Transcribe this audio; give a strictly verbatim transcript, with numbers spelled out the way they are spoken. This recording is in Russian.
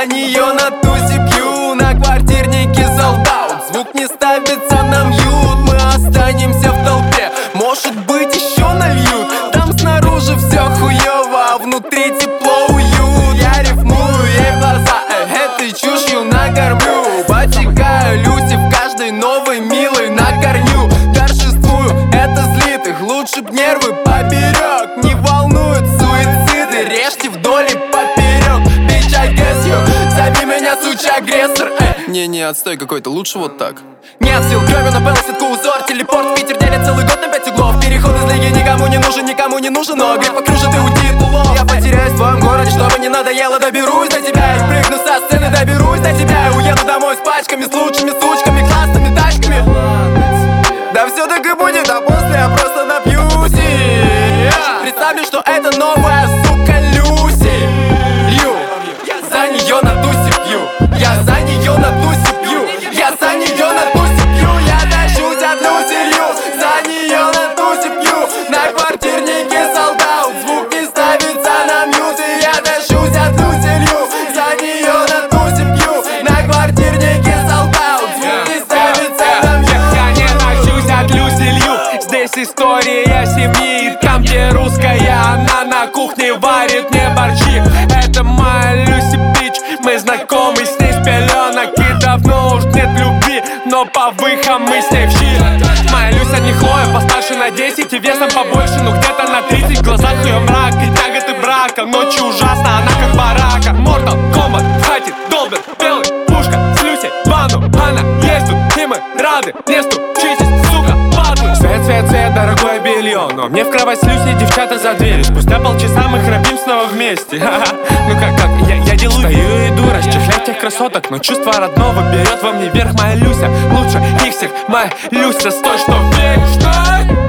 За нее на тусе пью, на квартирнике солдат. Звук не ставится на мьют, мы останемся в толпе. Может быть еще нальют, там снаружи все хуево, а внутри тепло, уют. Я рифмую ей в глаза, э, этой чушью накормлю. Потекаю Люси в каждой новой милой на корню. Торжествую, это злит их, лучше б нервы поберег. Не волнуют суициды, режьте вдоль и поперек. Bitch, I guess you, зови меня сучий агрессор, э. Не-не, отстой какой-то, лучше вот так. Нет сил, крови напала сетку узор. Телепорт в Питер делит целый год на пять углов. Переход из лиги никому не нужен, никому не нужен. Но гриб покружит и уйдет улов. Я потеряюсь в твоем городе, чтобы не надоело. Доберусь до тебя и прыгну со сцены. Доберусь до тебя и уеду домой с пачками, с лучшими сучками, классными тачками. Да все так и будет, а после я просто напьюсь. Представлю, что это новая сука Люси. Лью, я за нее на тусе пью. Я за нее на тусе пью. Я за нее на тусе пью. Я тащусь от Люси Лью. За нее на тусе пью. На квартирнике солдат. Звук не ставится на мьют. И я тащусь от Люси Лью. За нее на тусе пью. На квартирнике солдат. Звук не ставится на мьют. Я не тащусь от Люси Лью. Здесь история семьи. Там, где русская, она на кухне варит мне борщи. Это моя Люси Бич. Мы знакомы с ней с пеленок. И давно уж нет любви, но по выходам мы с ней в щит. Моя Люся не Хлоя, постарше на десять и весом побольше, ну где-то на тридцать. В глазах ее мрак и тяготы брака. Ночью ужасно, она как барака. Mortal Kombat в хате долбит белый пушка с Люси в ванну. Она есть тут, и мы рады. Не стучитесь, сука, падлы. Свет, свет, свет, дорогое белье. Но мне в кровать с Люси девчата за дверью. Спустя полчаса мы храпим снова вместе. Ну как, как, я, я делаю. Стою и иду расчехлять тех красоток, но чувство родного берет во мне верх. Моя Люся лучше их всех. Моя Люся, стой, что век, что?